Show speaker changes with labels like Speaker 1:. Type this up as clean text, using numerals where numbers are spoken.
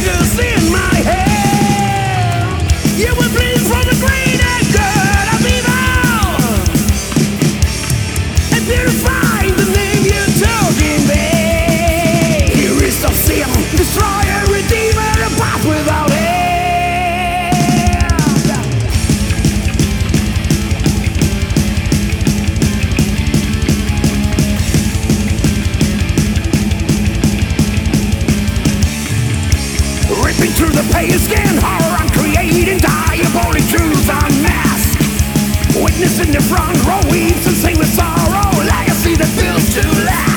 Speaker 1: fingers in my hair. You will bleed from the greater good of evil and purify the name you took in vain. Here is the sin, destroyer, redeemer, a path without end. Ripping through the pale skin, horror uncreating, diabolic truth unmasked. Witness in the front row weeps and sing with sorrow, legacy that builds to last.